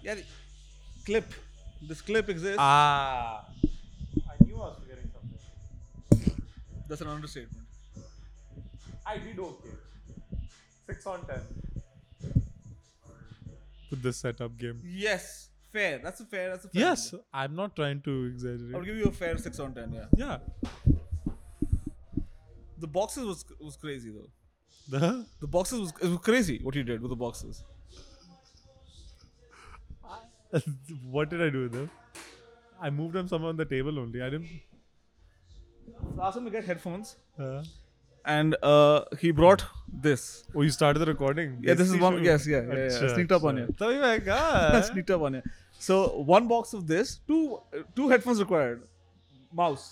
Yeah, clip. This clip exists. I knew I was forgetting something. That's an understatement. I did okay. 6 on 10. With this setup game. Yes, fair. That's a fair. Yes, Number. I'm not trying to I'll exaggerate. give you a fair 6 on 10. Yeah. Yeah. The boxes was crazy though. The The boxes it was crazy what you did with the boxes. what did I do with them? I moved them somewhere on the table only. I didn't. So I asked him to get headphones, Uh, and he brought this. oh, you started the recording. Yeah, this is Desi one. shoe. Yes, yeah. Acha, Sneaked up on acha. you. तभी मैं कहा, Sneaked up on you. So one box of this, two headphones required, mouse.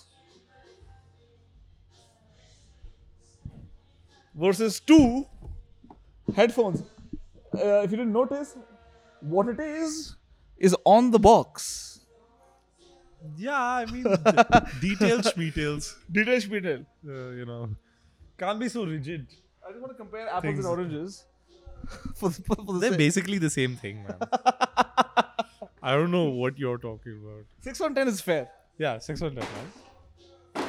Versus 2 headphones. If you didn't notice, what it is on the box. Yeah, I mean, details, schmeetails. Detail. You know, can't be so rigid. I just want to compare apples Things- and oranges. for the They're sake. basically the same thing, man. I don't know what you're talking about. 6 on 10 is fair. Yeah, 6 on 10, man.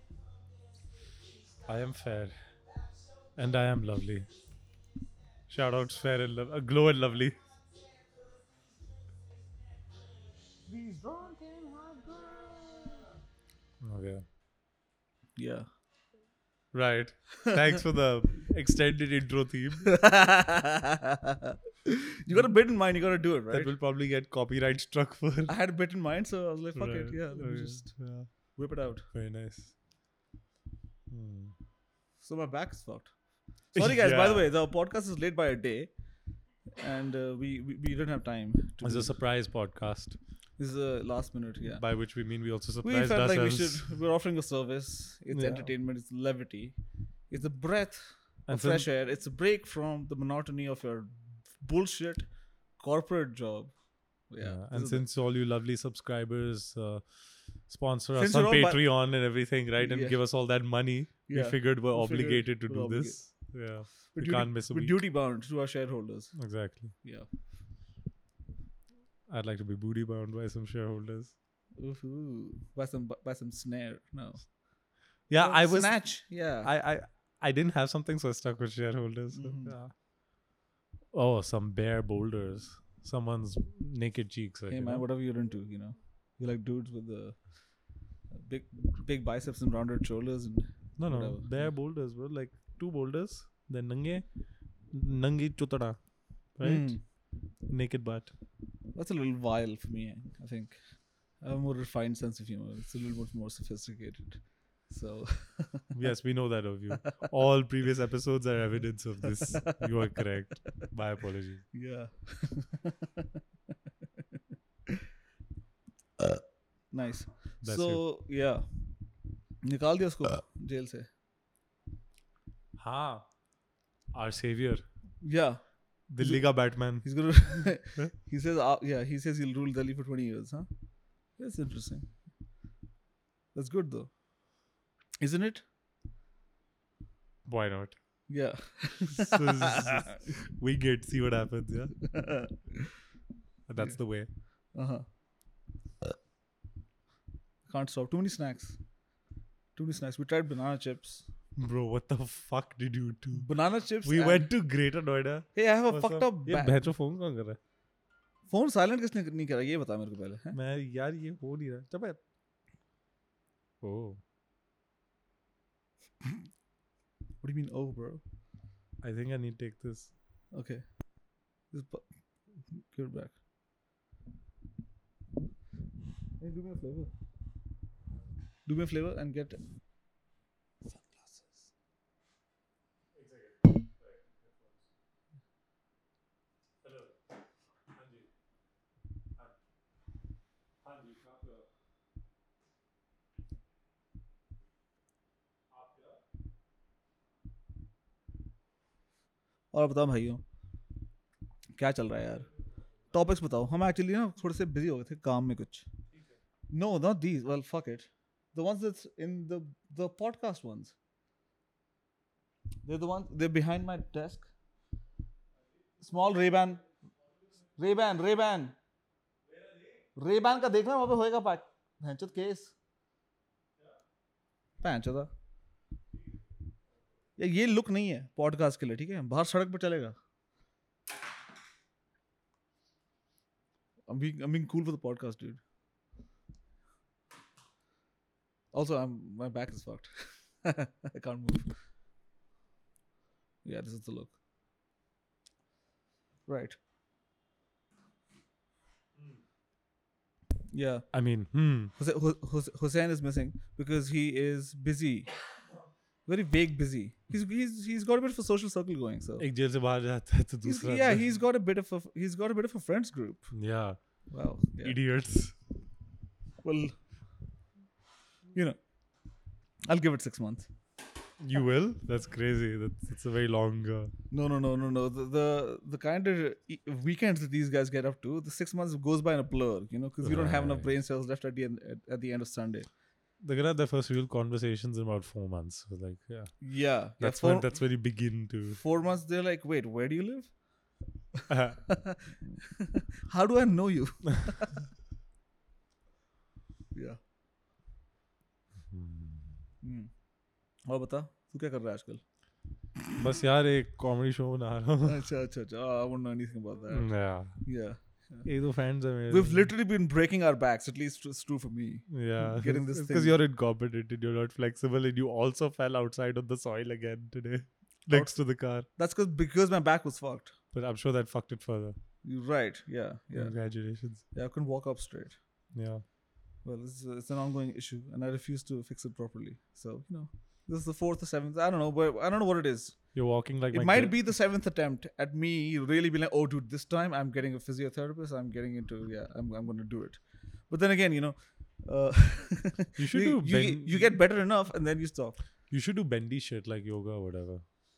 I am fair. And I am lovely. Shout outs fair and glow and lovely. These drunken hot girls. Okay. Yeah. Right. Thanks for the extended intro theme. You got a bit in mind, you got to do it, right? That will probably get copyright struck for. I had a bit in mind, so I was like, fuck it. Right. Yeah, let me Okay. just Yeah. whip it out. Very nice. Hmm. So my back is fucked. Sorry, guys. By the Yeah. way, the podcast is late by a day, and we didn't have time. To It's do- a surprise podcast, This is a last minute. Yeah. by which we mean we also We surprised felt like ourselves. we're offering a service. It's Yeah. entertainment. It's levity. It's a breath And of fresh air. It's a break from the monotony of your bullshit corporate job. Yeah. And this is since all you lovely subscribers sponsor Since us on you're all Patreon and everything, right, and Yeah. give us all that money, we Yeah. figured we're We figured obligated to we're do this. Yeah, we duty- can't miss a we're week. duty bound to our shareholders. Exactly. Yeah. I'd like to be booty bound by some shareholders. Ooh. Buy some snare. No. Yeah, Oh, I was. snatch. Yeah. I didn't have something, so I stuck with shareholders. So, Mhm. yeah. Oh, some bare boulders. Someone's naked cheeks. Like, Hey you man, know? whatever you're into, you like dudes with the big biceps and rounded shoulders and No, whatever. bare boulders, bro. Like 2 boulders. Then nangi chutara, right? Mm. Naked butt. That's a little vile for me. I think I have a more refined sense of humor. It's a little bit more sophisticated. So Yes, we know that of you. All previous episodes are evidence of this. You are correct. My apologies. yeah. Nice. That's So yeah, निकाल दिया उसको jail से. हाँ. Our savior. Yeah. Dilli ka Batman. He's gonna. he says, he says he'll rule Delhi for 20 years, huh? That's interesting. That's good though, isn't it? Why not? Yeah. We get see what happens, yeah. That's the way. Uh-huh. Can't stop. Too many snacks. We tried banana chips. Bro, what the fuck did you do? Banana chips. We and- went to Greater Noida. Hey, I have a What's fucked up ये back. बहचो phone कौन कर रहा Phone silent किसने नहीं करा? ये बता मेरे को पहले. है? मैं यार ये हो नहीं रहा. चल Oh, What do you mean, oh, bro? I think I need to take this. Okay. Give it back. Hey, do me a flavor. Do me a flavor and get sunglasses. और बताओ भाइयों क्या चल रहा है यार टॉपिक्स बताओ हम एक्चुअली ना थोड़े से बिजी हो गए थे काम में कुछ no not these well fuck it the ones that's in the podcast ones they're behind my desk small Ray-Ban Ray-Ban का देखना वहाँ पे होएगा पैक भैंचोद केस भैंचोदा ये लुक नहीं है पॉडकास्ट के लिए ठीक है बाहर सड़क पर चलेगा I'm being cool for the podcast, dude. Also, my back is fucked. I can't move. Yeah, this is the look. Right. Yeah. I mean, Hussein is missing because he is busy. Very vague busy. He's got a bit of a social circle going. So एक jail से बाहर जाता है तो दूसरा he's got a bit of a friends group. Yeah. Wow. Yeah. Idiots. Well, I'll give it 6 months. You will? That's crazy. That's a very long. No. The kind of weekends that these guys get up to, the 6 months goes by in a blur, because you don't have enough brain cells left at the end of Sunday. They're gonna have their first real conversations in about 4 months. So like, yeah. Yeah. That's when you begin to. 4 months, they're like, wait, where do you live? How do I know you? Yeah. और बता तू क्या कर रहा है आजकल बस यार एक कॉमेडी शो बना रहा हूँ अच्छा I wouldn't know anything about that. Yeah. एक दो friends हैं मेरे. We've literally been breaking our backs. At least it's true for me. Yeah. Getting this because thing. you're incompetent and you're not flexible and you also fell outside on the soil again today next to the car. That's because my back was fucked. But I'm sure that fucked it further. You're right. Yeah. Congratulations. Yeah, I couldn't walk up straight. Yeah. Well, it's an ongoing issue, and I refuse to fix it properly. So this is the 4th or 7th. I don't know, but I don't know what it is. You're walking like it might be the 7th attempt at me really being like, oh, dude, this time I'm getting a physiotherapist. I'm getting into I'm going to do it. But then again, you should you get better enough, and then you stop. You should do bendy shit like yoga or whatever.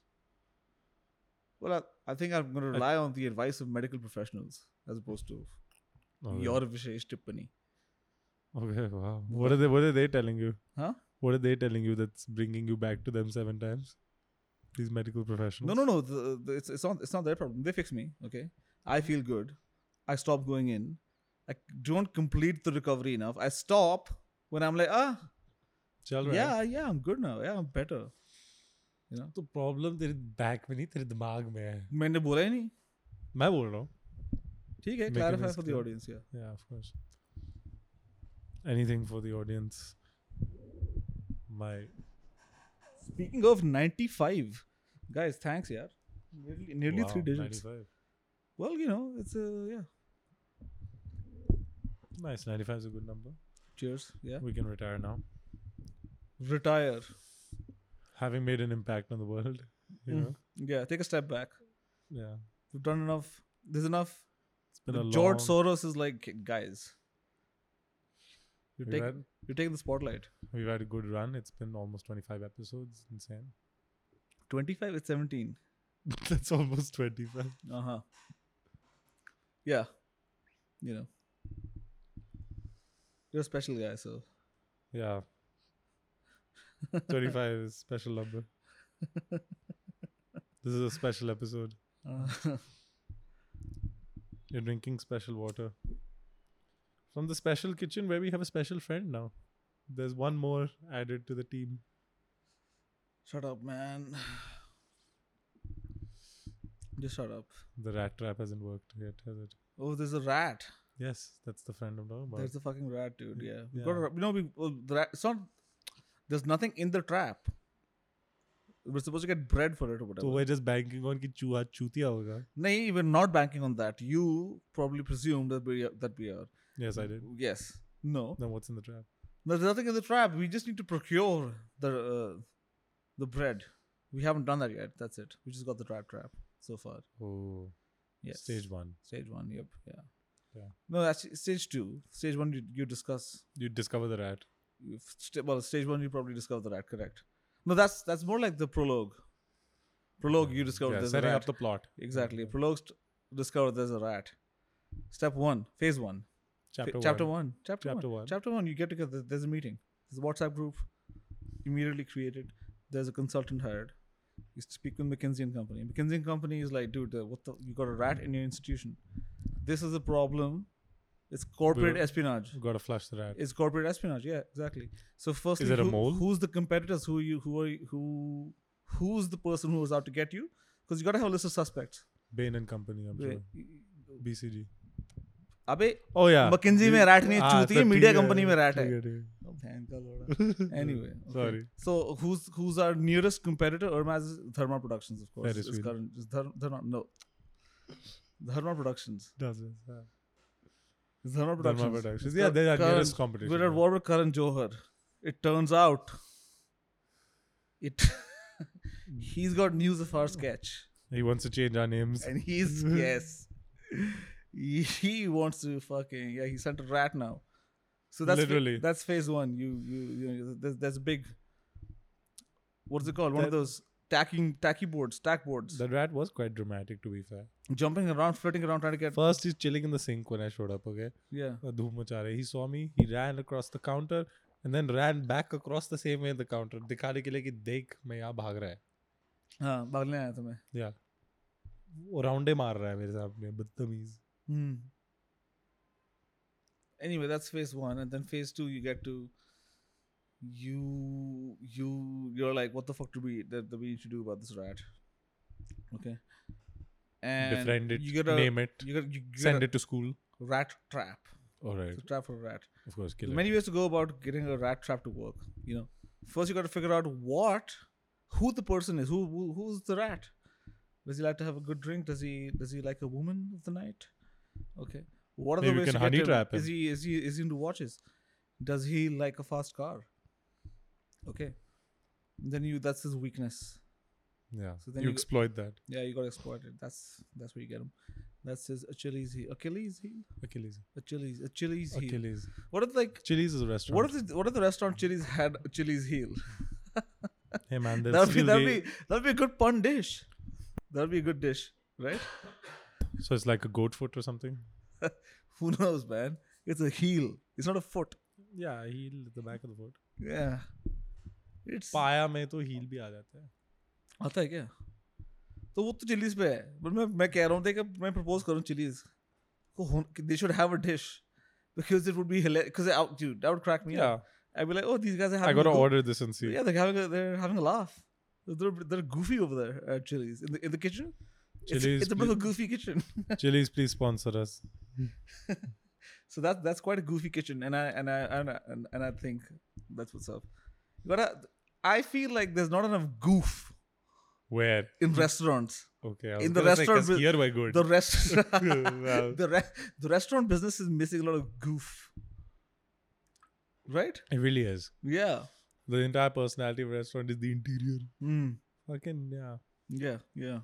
Well, I think I'm going to rely on the advice of medical professionals as opposed to your Vishesh Tippani. Okay, wow. What are they telling you? Huh? What are they telling you that's bringing you back to them 7 times? These medical professionals? No. It's not their problem. They fix me. Okay. I feel good. I stop going in. I don't complete the recovery enough. I stop when I'm like, Chal raha yeah, I'm good now. Yeah, I'm better. तो problem तेरे back में नहीं तेरे दिमाग में है. मैंने बोला ही नहीं. मैं बोल रहा हूँ. ठीक है. Clarify for the audience. Yeah, of course. Anything for the audience. Speaking of 95, guys, thanks, yaar. Nearly wow, 3 digits. 95. Well, it's yeah. Nice, 95 is a good number. Cheers. Yeah. We can retire now. Retire. Having made an impact on the world, you know. Yeah, take a step back. Yeah. We've done enough. There's enough. It's been George Soros is like, guys. You're taking the spotlight. We've had a good run. It's been almost 25 episodes. Insane. 25? It's 17. That's almost 25. Uh-huh. Yeah. You're a special guy, so. Yeah. 25 is special number. This is a special episode. You're drinking special water. From the special kitchen where we have a special friend now. There's one more added to the team. Shut up, man. Just shut up. The rat trap hasn't worked yet, has it? Oh, there's a rat. Yes, that's the friend I'm talking about. There's the fucking rat, dude. Yeah. The rat, it's not, there's nothing in the trap. We're supposed to get bread for it or whatever. So we're just banking on कि चूहा चूतिया होगा. No, we're not banking on that. You probably presumed that we are. Yes, I did. Yes. No. Then what's in the trap? There's nothing in the trap. We just need to procure the bread. We haven't done that yet. That's it. We just got the trap so far. Oh. Yes. Stage 1. Stage 1. Yep. Yeah. Yeah. No, that's stage 2. Stage 1 you discuss. You discover the rat. Stage 1 you probably discover the rat. Correct. No, that's more like the prologue. Prologue you discover there's a rat. Setting up the plot. Exactly. Prologue discover there's a rat. Step 1. Phase 1. Chapter 1. Chapter 1. You get together. There's a meeting. There's a WhatsApp group immediately created. There's a consultant hired. You speak with McKinsey & Company. McKinsey & Company is like, dude, you got a rat in your institution. This is a problem. It's corporate We're- espionage. Gotta flush the rat. It's corporate espionage. Yeah, exactly. So firstly, it a mole? who's the competitors? Who's the person who was out to get you? Because you gotta have a list of suspects. Bain and Company, I'm sure. BCG. अबे Oh yeah. McKinsey में rat नहीं है, चूती है, media company में rat है. ठीक है. Oh, बहन का लोड़ा. Anyway, okay. Sorry. So who's our nearest competitor? Urmaz is Dharma Productions, of course. Ferris It's wheel. current. It's Dharma Productions. Does it? It's Dharma Productions. Dharma Productions. It's Yeah, they're our current- nearest competition. We're at war with Karan Johar. It turns out, he's got news of our sketch, He wants to change our names. and he's yes, he wants to fucking he sent a rat now. So that's Literally. that's phase one. You there's a big, what's it called? One of That- those tack boards, The rat was quite dramatic, to be fair. jumping around, flirting around, trying to get First, he's chilling in the sink when I showed up, okay? yeah. Dhoom macha raha hai. He saw me, he ran across the counter, and then ran back across the same way in the counter. दिखाने के लिए कि देख मैं यहाँ भाग रहा है. हाँ भागने आया था मैं. Yeah. वो राउंडे मार रहा है मेरे सामने, बदतमीज. Anyway, that's phase one, and then phase two, you get to you're like, what the fuck do we need to do about this rat? Okay, and Befriend it, you gotta name it, you gotta send it to school. rat trap. Alright, It's a trap for a rat. of course, kill There's it. many ways to go about getting a rat trap to work. You know, first you got to figure out who the person is, who's the rat. Does he like to have a good drink? Does he like a woman of the night? Okay. What are Maybe the we ways can to honey get him? trap him. Is he into watches? Does he like a fast car? Okay. Then that's his weakness. Yeah, So then you you- exploit that. Yeah, you gotta exploit it. That's where you get him. That's his Achilles heel. Achilles heel. Achilles. Achilles heel. Achilles. What if like Chili's is a restaurant. what if the restaurant Chili's had Achilles heel? Hey man, there's That'd still be a good pun dish. That'd be a good dish, right? So it's like a goat foot or something. Who knows, man? It's a heel. It's not a foot. Yeah, heel at the back of the foot. Yeah. It's पाया में तो heel भी आ जाता है. आता है क्या? तो वो तो चिलीज पे है. But मैं कह रहा हूँ देख मैं propose करूँ चिलीज को they should have a dish because it would be hilarious. Because dude, that would crack me Yeah, up. I'd be like, oh, these guys are having. I gotta a go- order this and see. Yeah, they're having a laugh. They're goofy over there at Chili's in the kitchen. Chili's, It's a bit of a goofy kitchen. Chili's, please sponsor us. So that's quite a goofy kitchen, and I think that's what's up. I feel like there's not enough goof Where? in restaurants. Okay, I was In the gonna say, restaurant 'cause with- here we're good. The rest, Wow. the restaurant business is missing a lot of goof. Right? It really is. Yeah. The entire personality of a restaurant is the interior. Mm. Fucking yeah. Yeah.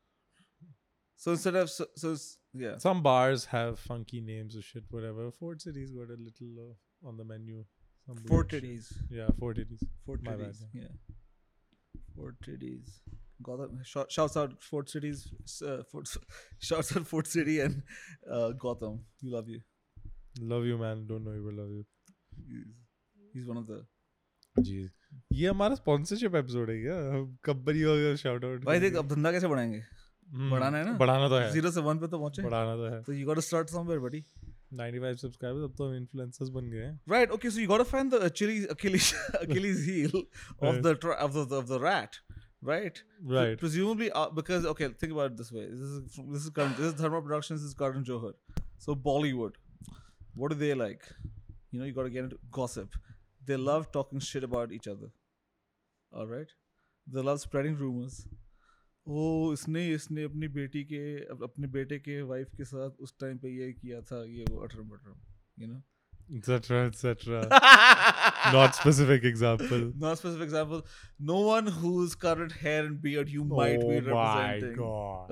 So instead of yeah. Some bars have funky names or shit, whatever. Fort City's got a little on the menu. Some Fort weird shit. titties. Yeah, Fort Cities. Fort My bad, titties. Yeah. Fort titties. Gotham. Shouts out Fort Cities. Shouts out Fort City and Gotham. We love you. Love you, man. Don't know you, but love you. He's one of the. जी ये हमारा sponsorship episode है क्या company का shout out भाई देख अब धंधा कैसे बढ़ाएंगे बढ़ाना है ना बढ़ाना तो है 0 से 1 पे तो पहुंचे बढ़ाना तो है तो you got to start somewhere buddy 95 subscribers अब तो हम इन्फ्लुएंसर्स बन गए हैं right okay so you got to find the Achilles heel of the rat right right presumably because okay think about it this way this is Dharma Productions, this is Karan Johar, so Bollywood, what do they like? You know, you got to get into gossip. They love talking shit about each other. All right, they love spreading rumors. Oh, इसने अपनी बेटे के wife के साथ उस time पे ये किया था ये वो अठरम बटरम, you know. etc not specific example Not specific example. No one whose current hair and beard you might be representing. Oh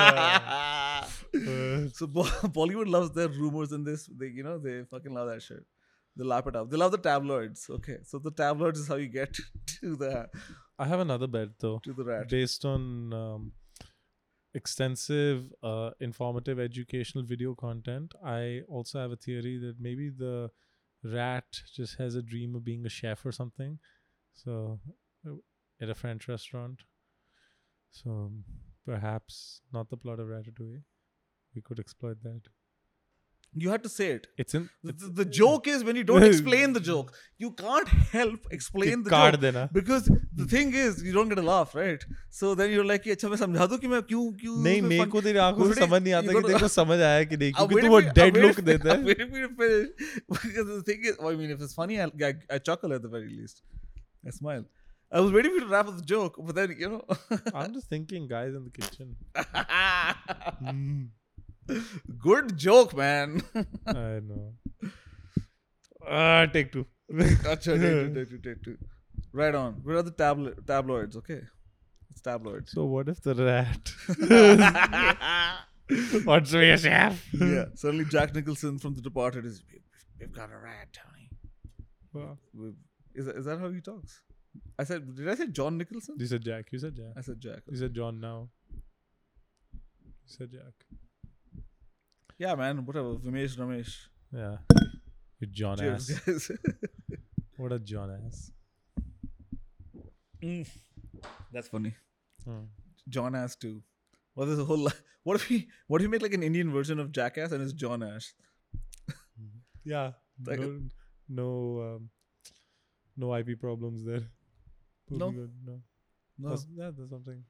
my god. So Bollywood loves their rumors and this. They fucking love that shit. They lap it up. They love the tabloids. Okay, so the tabloids is how you get to the I have another bet though rat. based on extensive informative educational video content. I also have a theory that maybe the rat just has a dream of being a chef or something, so at a French restaurant. So perhaps not the plot of Ratatouille. We could exploit that. You had to say it. It's in. The joke is when you don't explain the joke, you can't help explain the काट joke देना. because the thing is you don't get a laugh, right? So then you're like, अच्छा मैं समझा दूँ कि मैं क्यों नहीं मेरे को तेरी आंखों से Already समझ नहीं आता you कि gotta- तेरे को समझ आया कि नहीं I'm क्योंकि waiting तू वो for you- dead I'm look waiting- देता I'm है. waiting for you to finish because the thing is, I mean, if it's funny, I chuckle at the very least. I smile. I was waiting for you to wrap up the joke, but then you know. I'm just thinking, guys in the kitchen. Mm, Good joke, man. I know. Take two. Achha, take two. Right on. Where are the tabloids? Okay, it's tabloids. So what if the rat wants to be a chef? Yeah. Suddenly, Jack Nicholson from The Departed is. We've got a rat, Tony. Wow. Is that how he talks? I said. Did I say John Nicholson? You said Jack. You said Jack. I said Jack. You said John now. You said Jack. Yeah, man. Whatever. Vimesh Ramesh. Yeah. You John Cheers, ass. guys. What a John ass. That's funny. Hmm. John Ass too. Well, there's a whole. What if we make like an Indian version of Jackass and it's John Ash? Yeah. Like No IP problems there. Would No. be good. No. No, That's something.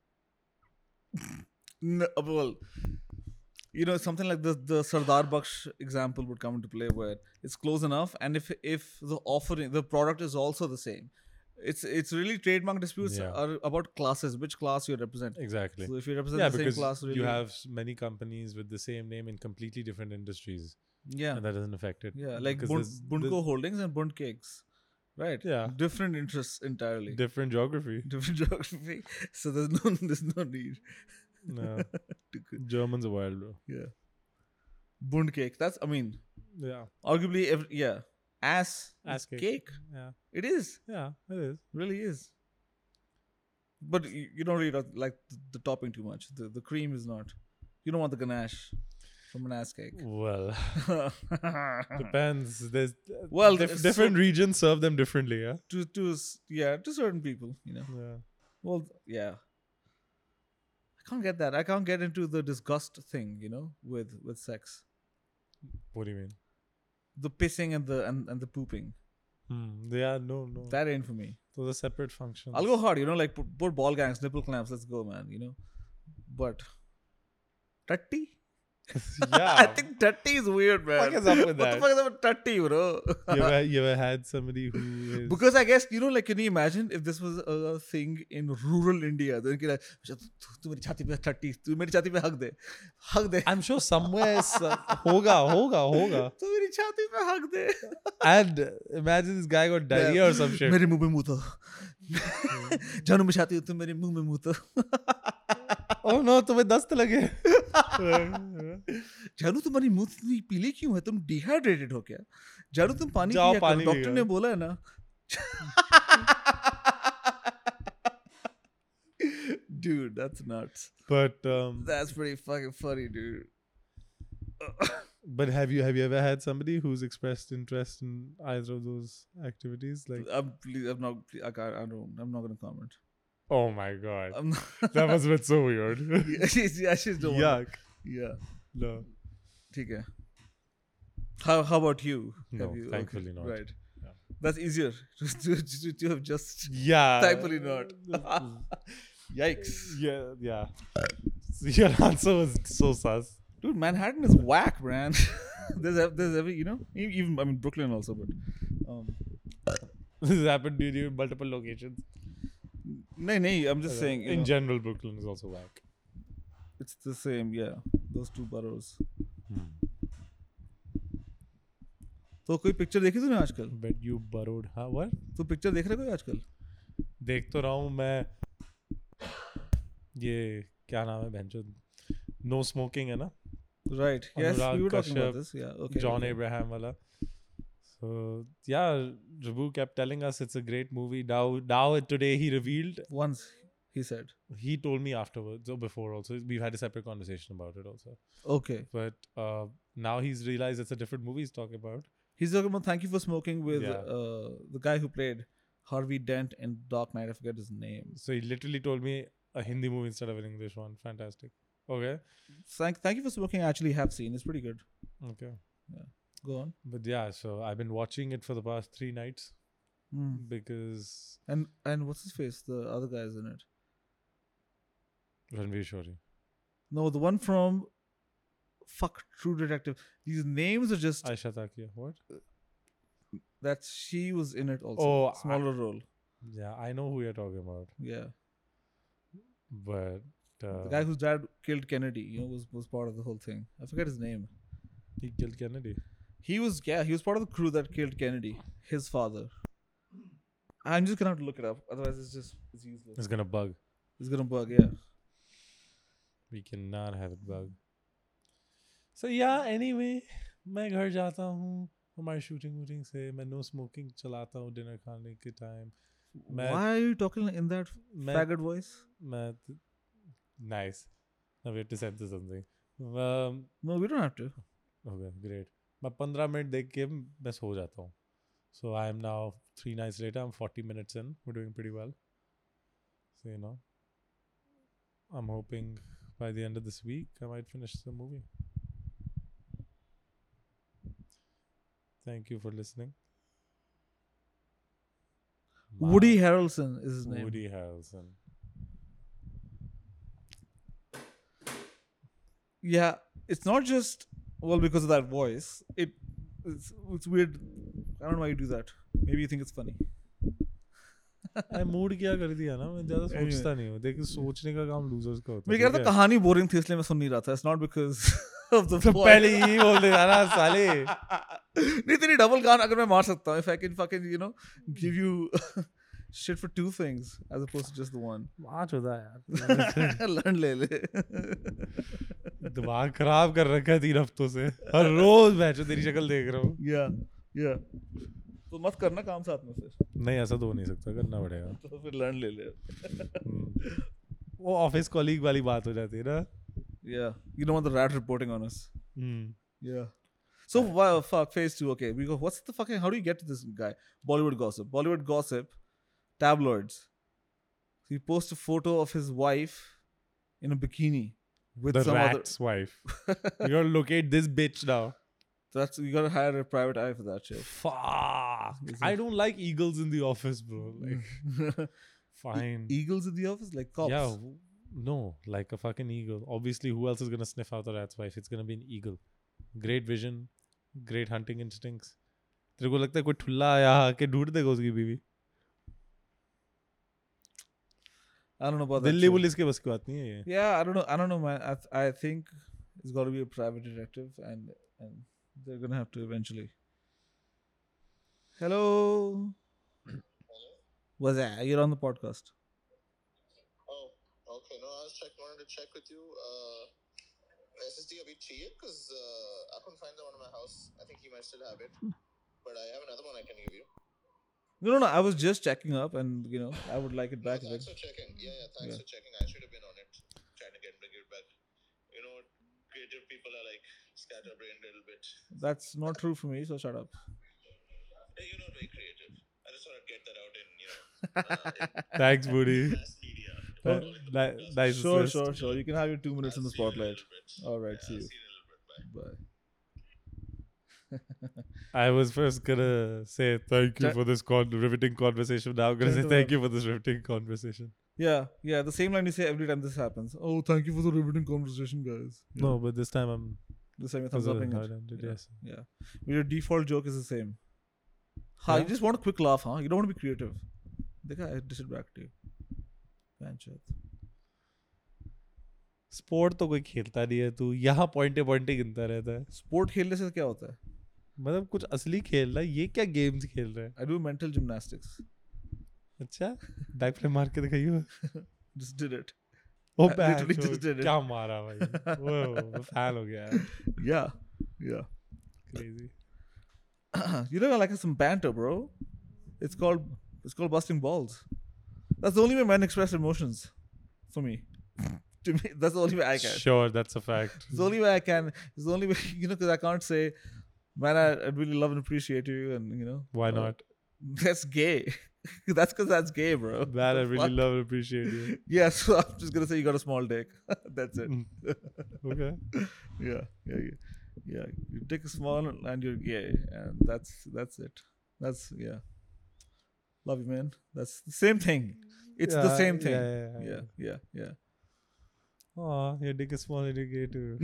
no. Well, you know, something like the Sardar Baksh example would come into play where it's close enough, and if the offering, the product is also the same, it's really trademark disputes Yeah. are about classes, which class you represent. Exactly. So if you represent Yeah, the same because class, really, you have many companies with the same name in completely different industries, yeah, and that doesn't affect it. yeah, like because Bunko Holdings and Bunt Cakes, right? Yeah. Different interests entirely. different geography. Different geography. So there's no need. No. to Germans are wild, bro. Yeah. Bund cake. That's, I mean, Yeah. arguably, yeah. Ass Ass is cake. cake. Yeah. It is. Yeah, it is. Really is. But you don't really like the topping too much. The cream is not. You don't want the ganache from an ass cake. Well, depends. There's Well, it's different so- regions serve them differently, yeah? to certain people, you know. Yeah. Well, yeah. I can't get that. I can't get into the disgust thing, you know, with sex. What do you mean? The pissing and the pooping. Yeah, no. That ain't for me. Those are separate functions. I'll go hard, you know, like put ball gangs, nipple clamps, let's go, man, you know. But Tatti? Yeah. I think Tatti is weird, man. What the fuck is up with What that? the fuck is up with Tatti, bro? you ever had somebody who is Because I guess, you know, like, can you imagine if this was a thing in rural India? Then like, tu meri chhati pe Tatti, tu meri chhati pe hug de. I'm sure somewhere hoga. Tu meri chhati pe hug de. And imagine this guy got diarrhea or some shit. मेरे मुंह में मुंह तो जानू मैं चाहती हूँ तुम मेरे मुंह में मुंह तो Oh no, तुम्हें दस्त लगे. जानू तुम्हारी मुंह इतनी पीली क्यों है तुम डिहाइड्रेटेड हो क्या जानू तुम पानी जाओ पिया करो पानी डॉक्टर पियो। ने बोला है ना dude that's nuts But that's pretty fucking funny dude but have you ever had somebody who's expressed interest in either of those activities? Like, I'm not gonna comment oh my god, I'm not that must have been so weird. she's don't want Yuck. yeah No. ठीक है how about you No, Have you thankfully not. right Yeah. that's easier to have just Yeah. Thankfully not. Yikes. Yeah. Your answer was so sus. Dude, Manhattan is whack, man. there's every, you know, even, I mean, Brooklyn also, but. This has happened to you in multiple locations. No, I'm just saying. you In know, general, Brooklyn is also whack. it's the same, yeah. Those two boroughs. तो कोई picture देखी तूने आजकल Bet you borrowed. Huh? What? तू picture देख रहा है कोई आजकल देख तो रहा हूँ मैं. ये क्या नाम है बहनचोद? No smoking है ना? right yes Anurag we were talking about Kashyap, this yeah okay John okay. Abraham wala. So yeah, Rabu kept telling us it's a great movie. Now today he revealed. once he said He told me afterwards or before also. We've had a separate conversation about it also. okay But now he's realized it's a different movie he's talking about. he's talking about Thank You for Smoking with Yeah. the guy who played Harvey Dent in Dark Knight I forget his name So he literally told me a Hindi movie instead of an English one. Fantastic. Okay. Thank You for Smoking I actually have seen it's pretty good Okay. Go on. But yeah, so I've been watching it for the past 3 nights because And what's his face? The other guy's in it. Ranveer Shori. No, the one from True Detective. These names are just Aisha Takia. What? that she was in it also. Oh, Smaller role. Yeah, I know who you're talking about. Yeah. But The guy whose dad killed Kennedy, was part of the whole thing. I forget his name. he killed Kennedy. He was part of the crew that killed Kennedy. His father. I'm just gonna have to look it up. Otherwise, it's useless. It's gonna bug. It's gonna bug. Yeah. We cannot have it bug. So yeah, anyway, मैं घर जाता हूँ हमारी shooting से मैं no smoking चलाता हूँ dinner खाने के time Why are you talking in that faggot voice? Nice. Now we have to censor something. No, we don't have to. Okay, great. मैं 15 मिनट देख के मैं सो जाता हूँ. So I am now 3 nights later. I'm 40 minutes in. We're doing pretty well. So I'm hoping by the end of this week I might finish the movie. Thank you for listening. Woody Harrelson is his name. Woody Harrelson. Yeah, it's not just because of that voice. It's weird. I don't know why you do that. Maybe you think it's funny. Mood क्या कर दिया ना मैं ज्यादा सोचता नहीं हूँ देख सोचने का काम लूजर्स का होता है मैं कह रहा था कहानी बोरिंग थी इसलिए मैं सुन नहीं रहा था. It's not because of the voice. पहले ही बोल दे ना साले नहीं तेरी डबल गान अगर मैं मार सकता हूँ if I can fucking give you shit for 2 things as opposed to just the one. मार चुदा यार लर्न ले ले. दिमाग खराब कर रखा है 3 हफ्तों से हर रोज बैठो तेरी शक्ल देख रहा हूँ. या तो मत करना काम साथ में फिर. नहीं ऐसा तो हो नहीं सकता करना पड़ेगा. तो फिर लर्न ले ले. वो ऑफिस कॉलीग वाली बात हो जाती है ना. Yeah, you don't want the rat reporting on us. Yeah. So fuck phase 2. Okay, we go. What's the fucking? How do you get to this guy? Bollywood gossip, tabloids. So he posts a photo of his wife in a bikini with the some rat's wife. You gotta locate this bitch now. You gotta hire a private eye for that shit. Fuck. I don't like eagles in the office, bro. Like, fine. Eagles in the office, like cops. Yeah. No, like a fucking eagle. Obviously, who else is gonna sniff out the rat's wife? It's gonna be an eagle. Great vision, great hunting instincts. तेरे को लगता है कोई ठुल्ला आया आके ढूंढ देगा उसकी बीवी? I don't know about that. Delhi police के बस की बात नहीं है ये. Yeah, I don't know, man. I think it's got to be a private detective, and they're gonna have to eventually. Hello. What's that? You're on the podcast. Oh, okay. No, wanted to check with you. SSD abhi chahiye because I couldn't find the one in my house. I think you might still have it, but I have another one I can give you. No. I was just checking up, and I would like it back. Thanks for checking. Yeah, thanks for checking. I should have been on it, trying to bring it back. Creative people are like scatterbrained a little bit. That's not true for me. So shut up. Hey, you're not very creative. I just want to get that out in Thanks, Woody. mass media. Nice. Sure. You can have your 2 minutes in the spotlight. All right, see you. See you in a little bit. Bye. I was first gonna say thank you for this riveting conversation. Now I'm gonna say thank you for this riveting conversation. Yeah. The same line you say every time this happens. Oh, thank you for the riveting conversation, guys. Yeah. No, but this time I'm. This time you're thumbs upping it. Yes. Yeah. Your default joke is the same. Ha, you just want a quick laugh, huh? You don't want to be creative. Dekha, I dish it back to you. Panchayat. Sport तो कोई खेलता नहीं है तू यहाँ पॉइंटे गिनता रहता है. स्पोर्ट खेलने से क्या होता है? मतलब कुछ असली खेल रहा है ये क्या गेम्स खेल रहा है? I do mental gymnastics. अच्छा बैक फ्लिप मार के दिखाइयो. Just did it. O I literally just did it. क्या मारा भाई. वो फैन हो गया. Yeah. Crazy. I like some banter, bro. It's called busting balls. That's the only way men express emotions. For me. To me, that's the only way I can. Sure, that's a fact. It's the only way I can. It's the only way, because I can't say, man, I really love and appreciate you, and Why not? That's gay. That's because that's gay, bro. Man, I really love and appreciate you. Yeah, so I'm just gonna say you got a small dick. That's it. Okay. Yeah. Yeah, your dick is small and you're gay, and that's it. That's yeah. Love you, man. That's the same thing. It's the same thing. Yeah. Oh, your dick is small and you're gay too.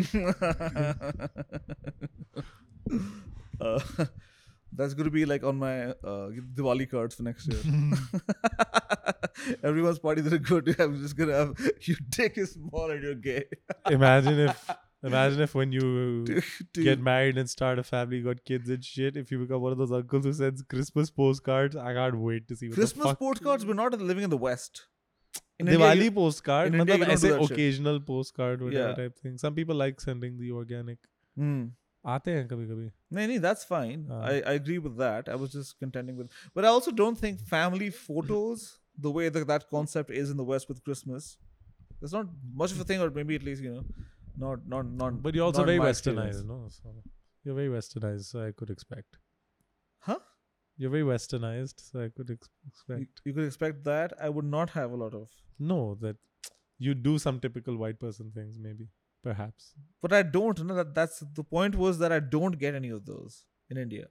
uh, that's gonna be like on my Diwali cards for next year. Everyone's party that I go to, I'm just gonna have your dick is small and you're gay. Imagine if when you Dude, get married and start a family, got kids and shit, if you become one of those uncles who sends Christmas postcards, I can't wait to see what Christmas the fuck. postcards. We're not living in the West. In Diwali India, postcard, in India, matlab you don't aise do that shit. occasional postcard, whatever Yeah. type thing. Some people like sending the organic. Aate hain kabhi kabhi. No, that's fine. Ah. I agree with that. I was just contending with, but I also don't think family photos, the way that concept is in the West with Christmas, there's not much of a thing, or maybe at least not. But you're also not very my westernized, experience. no? So you're very westernized, so I could expect. Huh? You're very westernized, so I could expect. You could expect that. I would not have a lot of, No, that you do some typical white person things, maybe, perhaps. but I don't. You know that's the point. Was that I don't get any of those in India.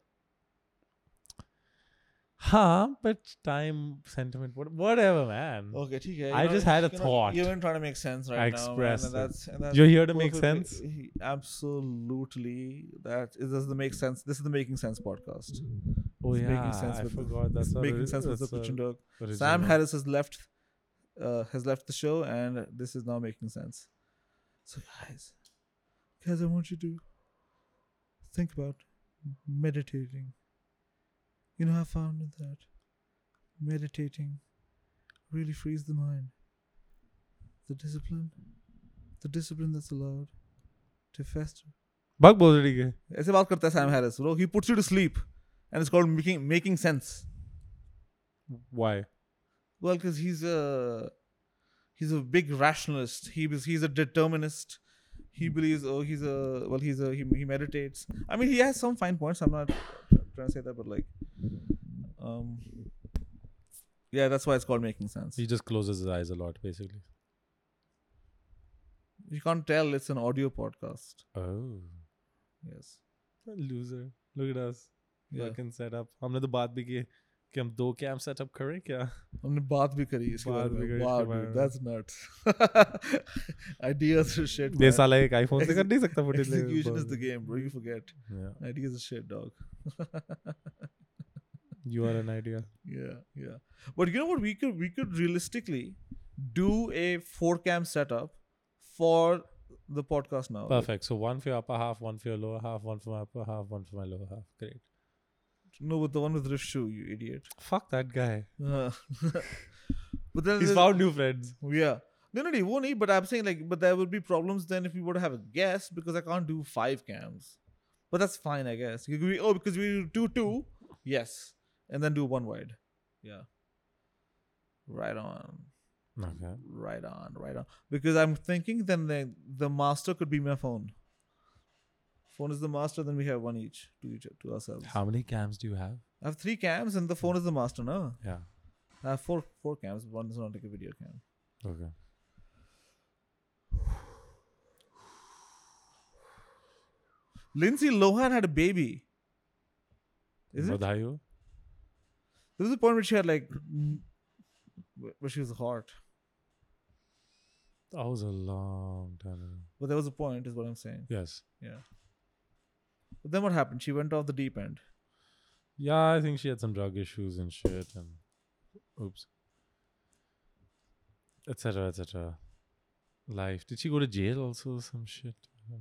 But time, sentiment, whatever, man. Okay, okay. I just had a thought. You're even trying to make sense right I now, man, expressed and that's You're here to make perfectly- sense? Absolutely. That is does the make sense. This is the Making Sense podcast. Oh It's yeah, making sense I with the- forgot. That's It's our making sense with the that's our Pitch and Dog. Sam original. Harris has left the show, and this is now making sense. So guys, I want you to think about meditating. You know, I found that meditating really frees the mind. The discipline that's allowed to fester. Bug बोल रही है. ऐसे बात करता है Sam Harris, bro. He puts you to sleep, and it's called making sense. Why? Well, because he's a big rationalist. He's a determinist. He believes he meditates. I mean, he has some fine points. I'm not trying to say that, but like, yeah, that's why it's called making sense. He just closes his eyes a lot, basically. You can't tell it's an audio podcast. Oh, Yes. loser. Look at us. Yeah. Fucking setup. हमने तो बात भी की कि हम 2 cam setup करें क्या? हमने बात भी करी इसके बात बारे भी में. करी Wow, इसके बारे dude, में. that's nuts. Ideas are shit. ये man. साला एक iPhone से कर नहीं सकता footage. Execution is the game, bro. You forget. Yeah. Ideas are shit, dog. You are an idea. Yeah. But you know what? We could realistically do a 4-cam setup for the podcast now. Perfect. So one for your upper half, one for your lower half, one for my upper half, one for my lower half. Great. No, with the one with Riff Shoe, you idiot. Fuck that guy. But then He's there's- found new friends. Yeah. No, he won't. But I'm saying but there would be problems then if we were to have a guest because I can't do 5 cams. But that's fine, I guess. Because we do 2, yes, and then do 1 wide. Yeah. Right on. Okay. Right on. Because I'm thinking then the master could be my phone. Phone is the master, then we have one each to ourselves. How many cams do you have? I have 3 cams and the phone is the master, no? Yeah. I have four cams. One is not like a video cam. Okay. Lindsay Lohan had a baby. Is it? Badhayo? There was a point where she had where she was hot. That was a long time ago. But there was a point, is what I'm saying. Yes. Yeah. But then what happened? She went off the deep end. Yeah, I think she had some drug issues and shit and oops. Etc. Life. Did she go to jail also or some shit?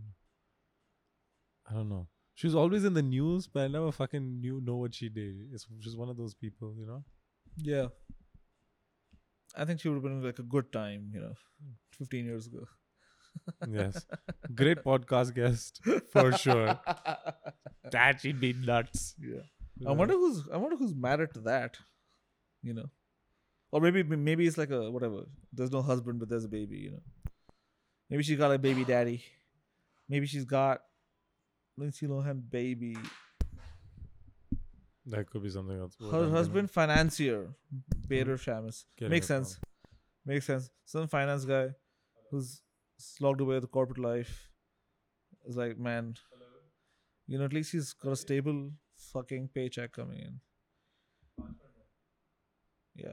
I don't know. She was always in the news, but I never fucking know what she did. She's one of those people, you know? Yeah. I think she would have been like a good time, 15 years ago. Yes. Great podcast guest, for sure. That she'd be nuts. Yeah. I wonder who's mad at that, or maybe it's like a whatever. There's no husband, but there's a baby, Maybe she got a baby daddy. Maybe she's got Lindsay Lohan baby. That could be something else. Her husband financier, Bader Shamus. Getting Makes it wrong. sense. Makes sense. Some finance guy who's slogged away the corporate life is like, man, You know, at least he's got a stable fucking paycheck coming in. Yeah.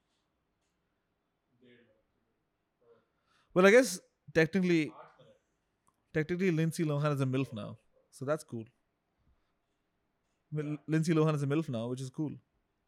Well, I guess technically Lindsay Lohan is a MILF now. So that's cool. Lindsay Lohan is a MILF now, which is cool.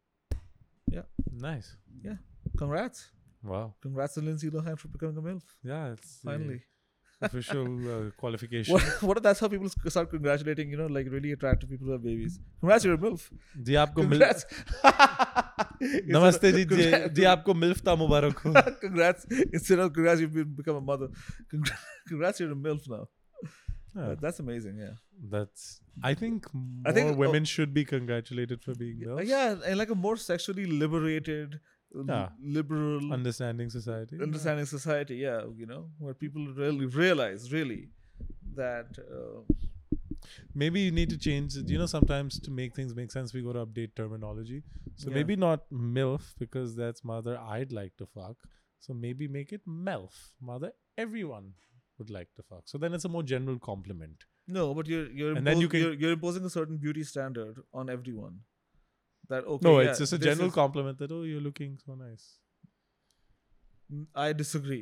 Nice. Congrats. Wow. Congrats to Lindsay Lohan for becoming a MILF. Yeah, it's the Finally. official qualification. What if that's how people start congratulating, you know, like really attractive people who have babies? Congrats, you're a MILF. जी आपको मिल Congrats. नमस्ते जी आपको मिल्फता मुबारक हो. Congrats. Instead of congrats, you've become a mother. Congrats, you're a MILF now. Yeah. That's amazing, yeah. I think more women should be congratulated for being MILFs. Yeah, and like a more sexually liberated, Yeah. liberal, Understanding society. understanding society, yeah, you know, where people really realize, that Maybe you need to change it. You know, sometimes to make things make sense, we got to update terminology. So Yeah. maybe not MILF because that's mother I'd like to fuck. So maybe make it MELF, mother everyone would like to fuck. So then it's a more general compliment. no, but And then you can- you're imposing a certain beauty standard on everyone. That okay, No, yeah, it's just a this general is- compliment that, oh, you're looking so nice. I disagree.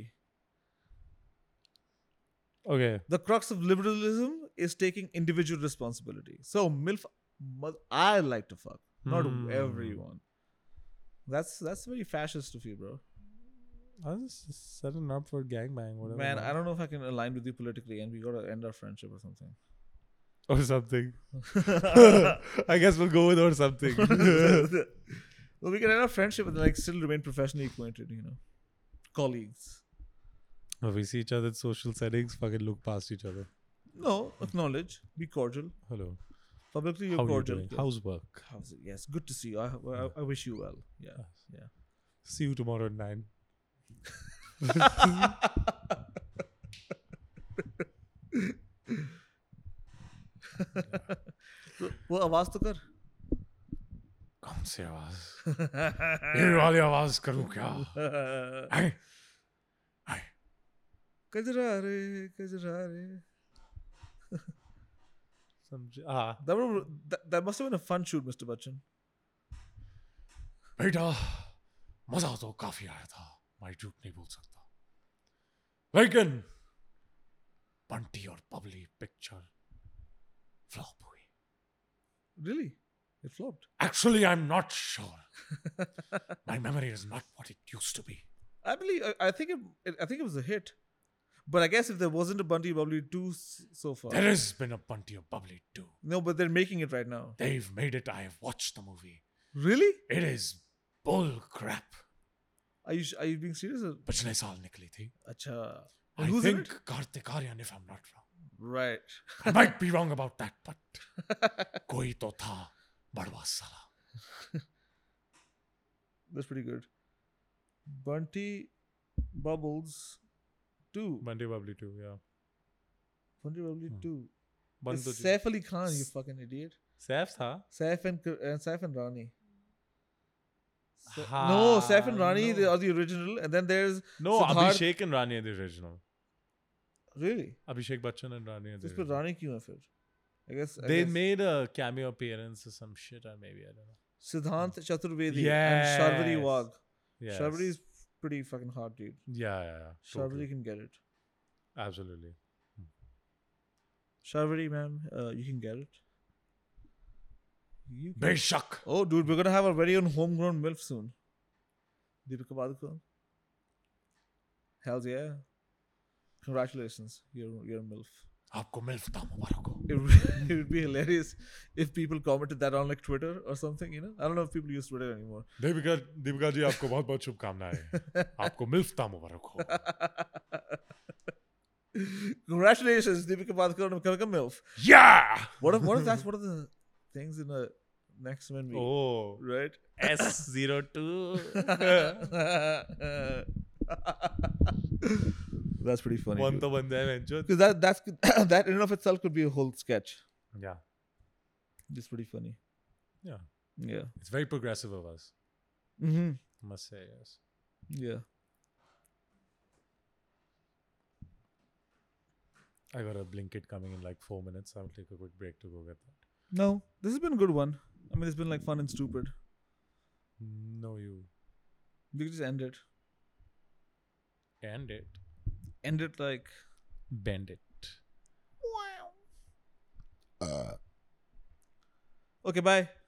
Okay. The crux of liberalism is taking individual responsibility. So MILF, I like to fuck, not Hmm. everyone. That's very fascist of you, bro. I was just setting up for gangbang, whatever. Man, I don't know if I can align with you politically, and we gotta end our friendship or something. Or something. I guess we'll go with or something. Well, we can end our friendship and like still remain professionally acquainted, you know, colleagues. If we see each other in social settings, fucking look past each other. No, acknowledge, be cordial. Hello. Publicly, you're How are you cordial. doing? Yeah. How's work? How's it? Yes, good to see you. I wish you well. Yeah, yeah. See you tomorrow at 9. वो आवाज तो कर. कौन सी आवाज? ये वाली आवाज करूं क्या? Hey. Hey. कजरा रे. Ah. That must have been a fun shoot, Mr. Bachchan. बेटा मजा तो काफी आया था, मैं झूठ नहीं बोल सकता, लेकिन बंटी और बबली पिक्चर फ्लॉप हुई. Really? It flopped. Actually, I'm not sure. My memory is not what it used to be. I believe. I think it was a hit. But I guess if there wasn't a Bunty Bubbly 2 so far. There has been a Bunty or Bubbly 2. No, but they're making it right now. They've made it. I have watched the movie. Really? It is bull crap. Are you being serious? पिछले साल निकली थी. Acha. I Who's in think Kartik Aryan, if I'm not wrong. Right. I might be wrong about that, but कोई तो था बड़वा साला. That's pretty good. Bunty Bubbles 2. Bunty Bubbly 2, yeah. Bunty Bubbly 2. बन It's तो Saif Ali Khan, you fucking idiot. Saif था. Saif and Rani. Ha, No, Saif and Rani no. they are the original, and then there's No, Siddharth- Abhishek and Rani are the original. Really. Abhishek Bachchan and Rani are the This पर original. Rani क्यों है फिर? I guess They made a cameo appearance or some shit, or maybe, I don't know. Siddhant Chaturvedi Yes. and Sharvari Wagh. Yes. Sharvari is pretty fucking hot, dude. Yeah. Sharvari Totally. can get it. Absolutely. Sharvari, man, you can get it. You can. Beshak. Oh, dude, we're gonna have our very own homegrown MILF soon. Deepika Padukone. Hells yeah. Congratulations, you're a MILF. आपको मिल्फता मुबारक हो. It would be hilarious if people commented that on like Twitter or something, you know? I don't know if people use Twitter anymore. Deepika ji आपको बहुत बहुत शुभकामनाएं. आपको मिल्फता मुबारक हो. Congratulations, Deepika Padukone on becoming a MILF. Yeah. What if that's one of the things in the next when we Oh. right? S02. That's pretty funny. One to बंदा है venture. Because that's that in and of itself could be a whole sketch. Yeah. It's pretty funny. Yeah. Yeah. It's very progressive of us. Mm-hmm. I must say, yes. Yeah. I got a Blinkit coming in like 4 minutes. I'll take a quick break to go get that. No, this has been a good one. I mean, it's been like fun and stupid. No, you We could just end it. end it. End it like. Bend it. Okay, bye.